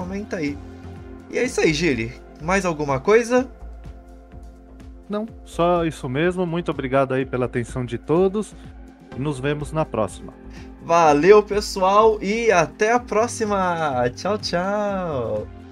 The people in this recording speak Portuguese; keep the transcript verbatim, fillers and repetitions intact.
comenta aí. E é isso aí, Gili. Mais alguma coisa? Não, só isso mesmo. Muito obrigado aí pela atenção de todos. E nos vemos na próxima. Valeu, pessoal, e até a próxima. Tchau, tchau.